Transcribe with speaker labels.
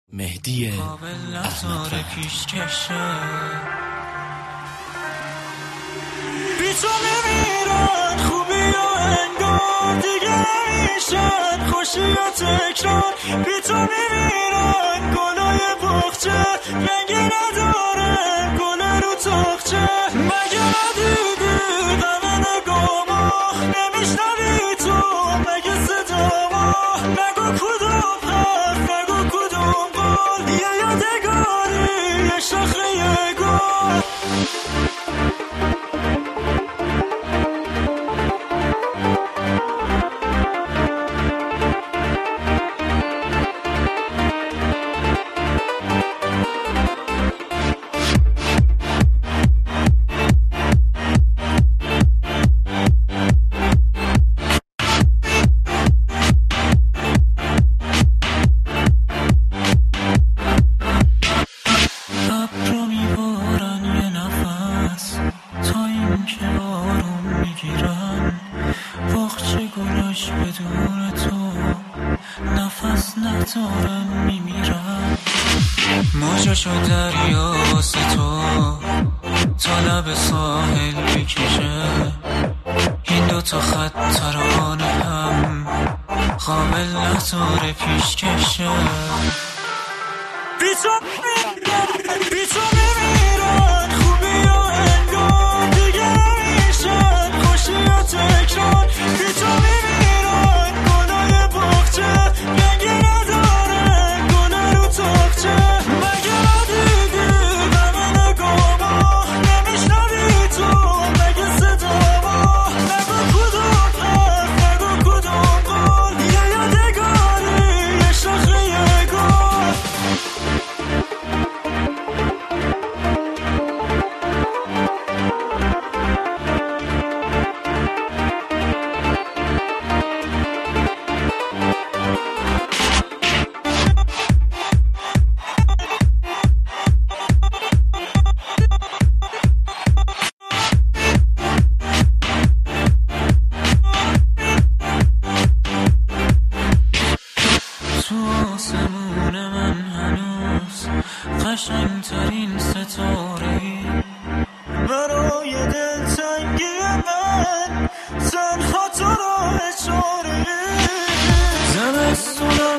Speaker 1: مهدی
Speaker 2: احمدرد بی تو میمیرن خوبی و انگار دیگه میشن خوشی و تکرار بی تو میمیرن گلای باغچه رنگی نداره گل رو تاقچه مگه ندیدی غم نگاما نمیشنوی تو مگه صداما نگو کدوم حرف نگو کدوم قول یه یادگاری یه شاخه یه گل بدون تو نفس ندارم میمیرم موجشو دریا واسه تو تا لب ساحل میکشه این دوتا خط ترانه هم قابل نداره پیشکشه بی تو میمیرن خوبی و انگار دیگه میشن خوشی و تکرار بی تو میمیرن گلای باغچه رنگی نداره گل رو تاقچه مگه ندیدی غم نگاما نمیشنوی تو مگه صداما نگو کدوم حرف نگو کدوم قول یه یادگاری یه شاخه یه گل آسمون من هنوز قشنگترین ستاره‌ای برای دلتنگی من تنها تو را اشاره‌ای زمستونم